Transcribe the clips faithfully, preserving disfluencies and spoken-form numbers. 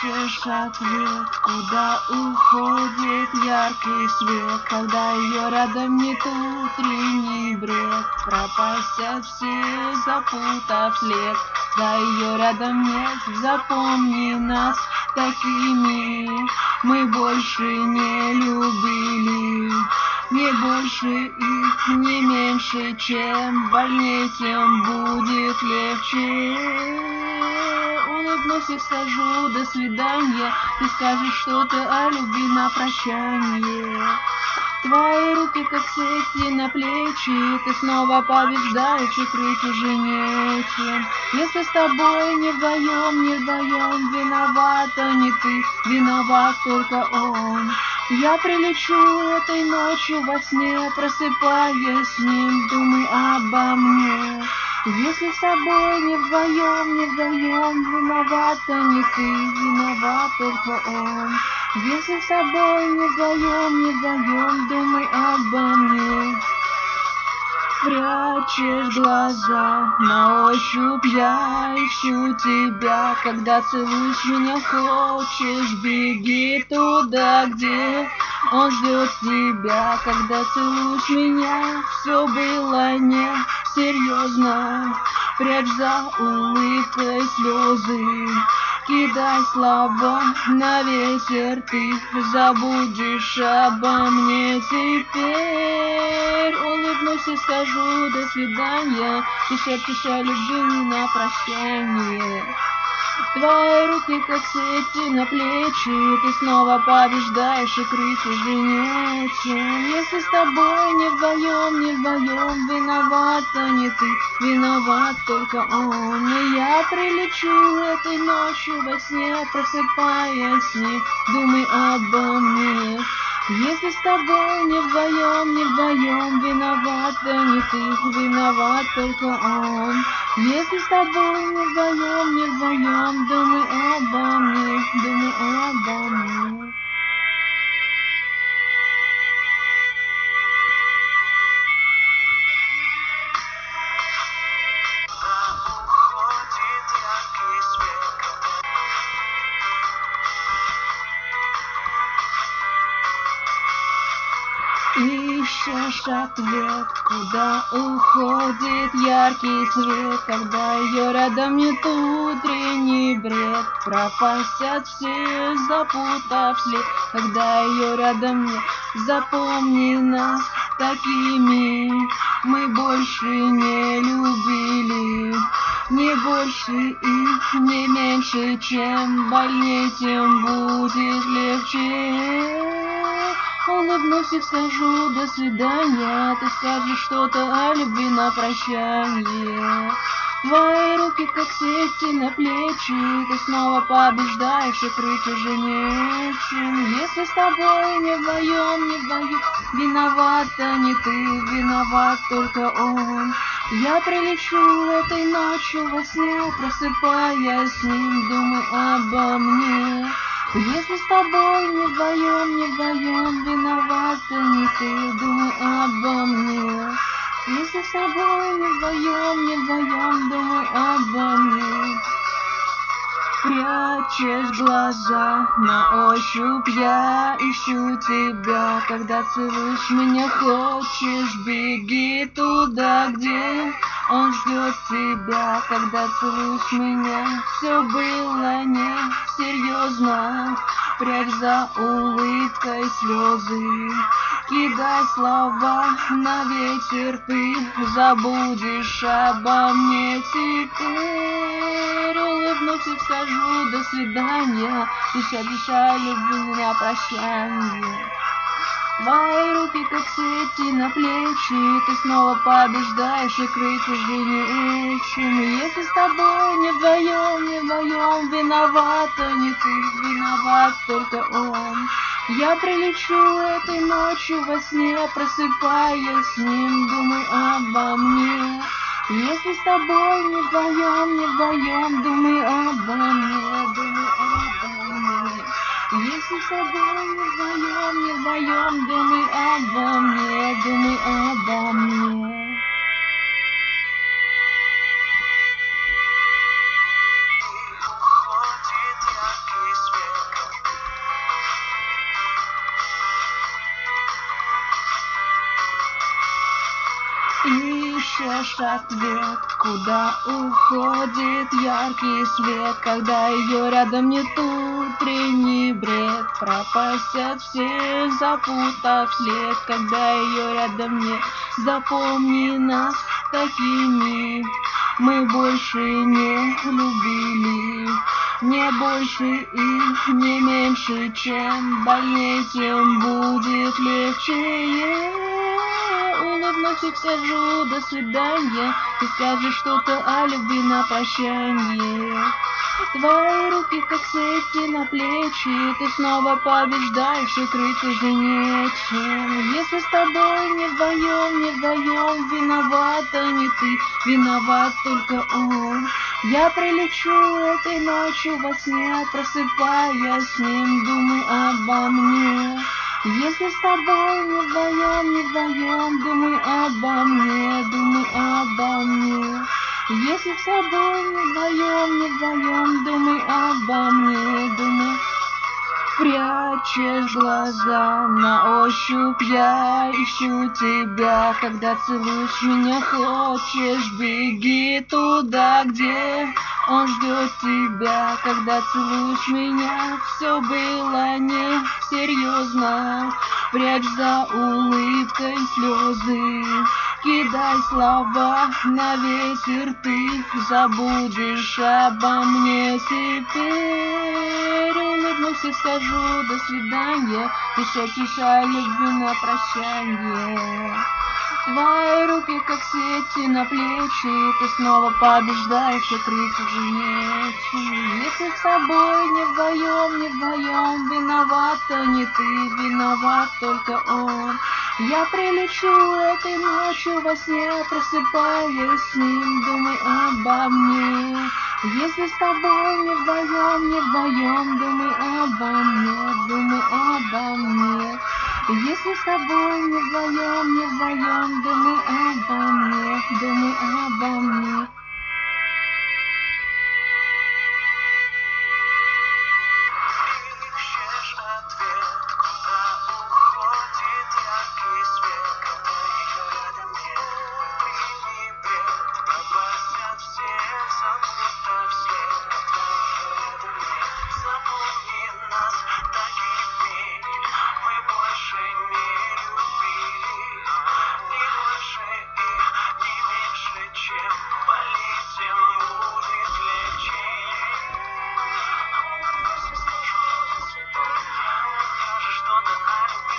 Ищешь ответ, куда уходит яркий свет, когда ее рядом нет, утренний бред, пропасят все, запутав след. Да ее рядом нет, запомни нас такими, мы больше не любили. Не больше их, не меньше, чем больнее, тем будет легче. Улыбнусь и скажу до свидания, ты скажешь что-то о любви на прощание. Твои руки как сети на плечи, ты снова побеждаешь, и крыть уже нечем. Если с тобой не вдвоем, не вдвоем, виновата не ты, виноват только он. Я прилечу этой ночью во сне, просыпаясь с ним, думай обо мне. Если с тобой не вдвоем, не вдвоем, виновата не ты, виноват только он. Если с тобой не вдвоем, не вдвоем, думай обо мне. Прячешь глаза, на ощупь я ищу тебя. Когда целуешь меня, хочешь, беги туда, где он ждет тебя. Когда целуешь меня, все было не серьезно. Прячь за улыбкой слезы, кидай слова на ветер, ты забудешь обо мне теперь. Улыбнусь и скажу до свидания, ты шепчешь о любви на прощание. Твои руки как сети на плечи, ты снова побеждаешь, и крыть уже нечем. Если с тобой не вдвоем, не вдвоем, виновата не ты, виноват только он. И я прилечу этой ночью во сне, просыпаясь с ним, думай обо мне. Если с тобой не вдвоем, не вдвоем, виновата не ты, виноват только он. Если с тобой не вдвоем, не вдвоем, думай обо мне, думай обо мне. Ищешь ответ, куда уходит яркий свет, когда ее рядом нет, утренний бред, пропасят все, запутав след. Когда ее рядом нет, запомни нас такими, мы больше не любили. Не больше их, не меньше, чем больнее, тем будет легче. Улыбнусь и скажу до свидания, ты скажешь что-то о любви на прощание. Твои руки как сети на плечи, ты снова побеждаешь, и крыть уже нечем. Если с тобой не вдвоем, не вдвоем, виновата не ты, виноват только он. Я прилечу этой ночью во сне, просыпаясь с ним, думай обо мне. Если с тобой не вдвоем, не вдвоем, виновата не ты, думай обо мне. Если с тобой не вдвоем, не вдвоем, думай обо мне. Прячешь глаза, на ощупь я ищу тебя. Когда целуешь меня, хочешь, беги туда, где он ждет тебя. Когда целуешь меня, все было не серьезно. Прячь за улыбкой слезы, кидай слова на ветер, ты забудешь обо мне теперь. Улыбнусь и скажу до свидания, ты шепчешь о любви на прощание. Твои руки как сети на плечи, ты снова побеждаешь, и крыть уже нечем. Если с тобой не вдвоем, не вдвоем, виновата не ты, виноват только он. Я прилечу этой ночью во сне, просыпаясь с ним, думай обо мне. Если с тобой не вдвоем, не вдвоем, думай обо мне, думай обо мне. Если с тобой не вдвоем, не вдвоем, думай обо мне, думай обо мне. Уходит яркий свет. ищешь ответ, куда уходит яркий свет, когда ее рядом нет, утренний бред, пропасть от всех, запутав след, когда ее рядом нет. Запомни нас такими, мы больше не любили, не больше и не меньше, чем больнее, тем будет легче. Улыбнусь и скажу до свидания, ты скажешь что-то о любви на прощание. Твои руки как сети на плечи, ты снова побеждаешь, и крыть уже нечем. Если с тобой не вдвоем, не вдвоем, виновата не ты, виноват только он. Я прилечу этой ночью во сне, просыпаясь с ним, думай обо мне. Если с тобой не вдвоем, не вдвоем, думай обо мне, думай обо мне. Если с тобой не вдвоем, не вдвоем, думай обо мне, думай. Прячешь глаза, на ощупь я ищу тебя, когда целуешь меня, хочешь, беги туда, где он ждет тебя, когда целуешь меня, все было не серьезно, прячь за улыбкой слезы, кидай слова на ветер, ты забудешь обо мне теперь. Улыбнусь и скажу до свидания, ты шепчешь о любви на прощание. Твои руки как сети на плечи, ты снова побеждаешь, и крыть уже нечем. Если с тобой не вдвоем, не вдвоем, виновата не ты, виноват только он. Я прилечу этой ночью во сне, просыпаясь с ним, думай обо мне. Если с тобой не вдвоем, не вдвоем, думай обо мне, думай обо мне. Если с тобой не вдвоем, не вдвоем, думай обо мне, думай обо мне. Ищешь ответ, куда уходит яркий свет, когда ее рядом нет, утренний бред, пропасть от всех, запутав след, когда ее рядом нет. Запомни нас такими, мы больше не любили, не больше и не меньше, чем больнее, тем будет легче. Скажешь что-то о любви.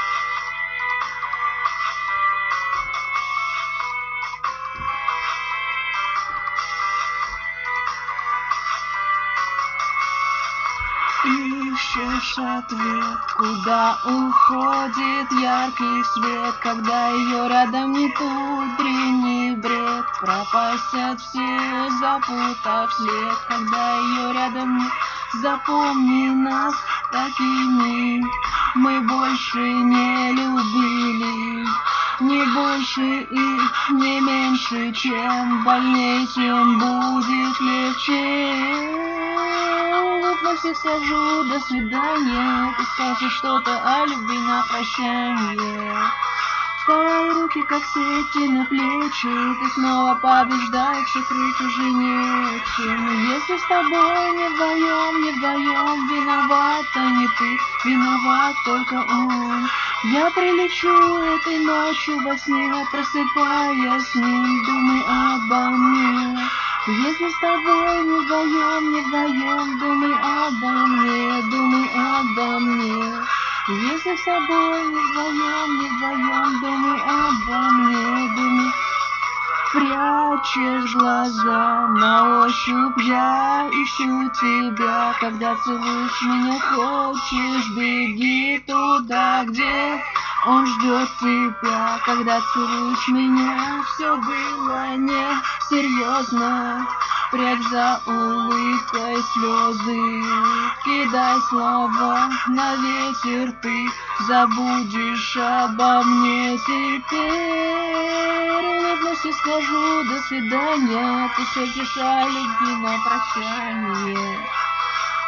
Ищешь ответ, куда уходит яркий свет, когда ее рядом нет, утренний бред, пропасть от всех, запутав след, когда ее рядом нет. Запомни нас такими, мы больше не любили, не больше и не меньше, чем больнее, тем будет легче. Улыбнусь и скажу до свидания, ты скажешь что-то о любви на прощание. Твои руки как сети на плечи, ты снова побеждаешь, и крыть уже нечем. Если с тобой не вдвоем, не вдвоем, виновата не ты, виноват только он. Я прилечу этой ночью во сне, просыпаясь с ним, думай обо мне. Если с тобой не вдвоем, не вдвоем, думай обо мне, думай обо мне. Если с тобой не вдвоем, не вдвоем, думай обо мне, думай. Прячешь глаза, на ощупь я ищу тебя, когда целуешь меня, хочешь, беги туда, где он ждет тебя, когда целуешь меня, все было не серьезно, прячь за улыбкой слезы, кидай слова на ветер, ты забудешь обо мне теперь. Улыбнусь и скажу до свидания, ты шепчешь о любви на прощание.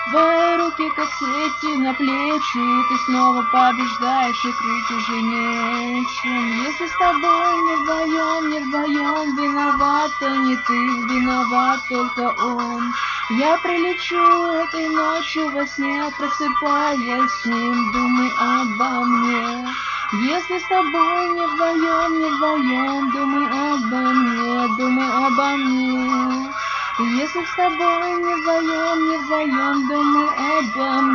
Твои руки, как сети на плечи, ты снова побеждаешь, и крыть уже нечем. Если с тобой не вдвоем, не вдвоем, виновата не ты, виноват только он. Я прилечу этой ночью во сне, просыпаясь с ним, думай обо мне. Если с тобой не вдвоем, не вдвоем, думай обо мне, думай обо мне. Если с тобой не вдвоем, не вдвоем, думай обо мне.